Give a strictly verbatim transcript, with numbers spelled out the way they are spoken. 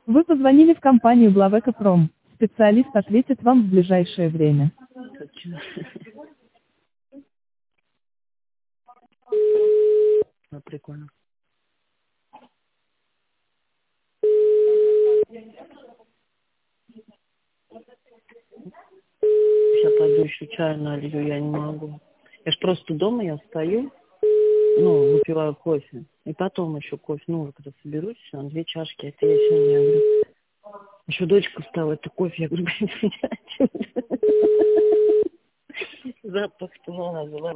Вы позвонили в компанию Главэкопром. Специалист ответит вам в ближайшее время. Точно. Ну, прикольно. Сейчас пойду еще чай налью, я не могу. Я ж просто дома, я стою, ну, выпиваю кофе. И потом еще кофе, ну, когда соберусь, всё, две чашки, это я сегодня, я говорю. Еще дочка встала, это кофе, я говорю, блин, запах-то, ну, она взяла.